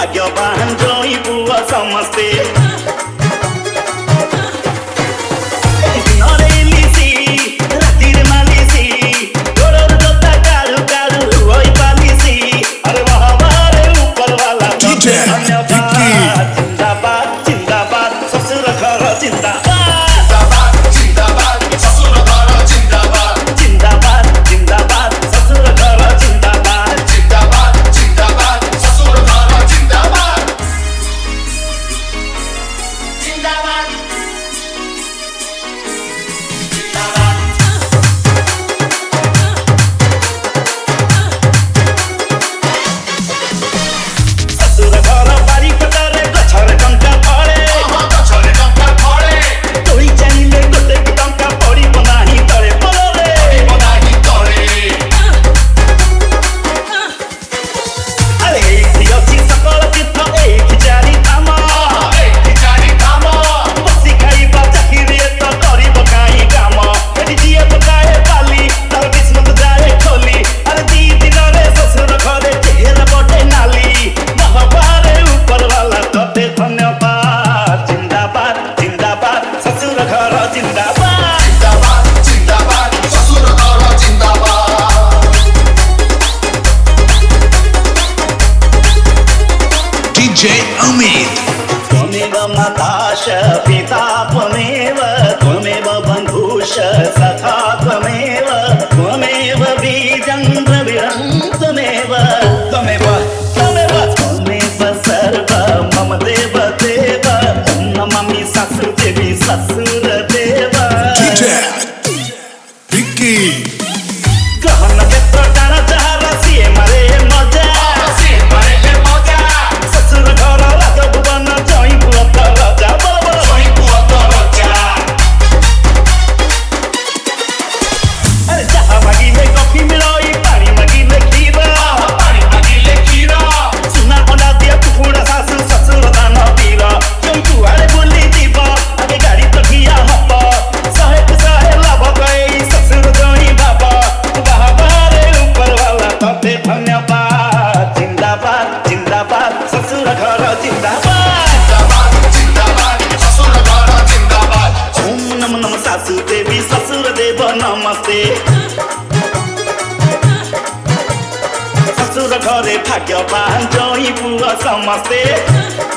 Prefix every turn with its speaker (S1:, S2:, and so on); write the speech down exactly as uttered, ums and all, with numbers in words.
S1: भाग्यवान जोई पुआ समस्ते
S2: D J Amit.
S1: त्वमेव माताश पिता त्वमेव त्वमेव बन्धुश सखा त्वमेव त्वमेव बीजं द्रविणं त्वमेव त्वमेव त्वमेव त्वमेव सर्व मम देव देव नमामि ससुरदेवी ससुरदेव
S2: D J Vicky.
S1: ग्रहण क्षेत्र टाण जहाँ सिए मारे मजा सिए मारे मजा ससुर घर राजभुवन जई पुआ त राजा बोल जई पुआ त राजा अरे जहाँ मागिले कॉफी मिलोई पानी मागिले खीरा पानी मागिले खीरा सुना अंडा दिया कुकुड़ा सासु ससुर दान पीरा जई कुआड़े बुली जीव आगे गाड़ी तो किया हब सहे सहे लाभ गई ससुर जई बाबा बाबारे ऊपर वाला तबे धन्यवाद जिंदाबाद जिंदाबाद ससुर घर जिंदाबाद जिंदाबाद जिंदाबाद ससुर घर जिंदाबाद ओम नमो नमः सासु देवी ससुर देव नमस्ते ससुर घरे भाग्यवान जई पुआ समस्ते।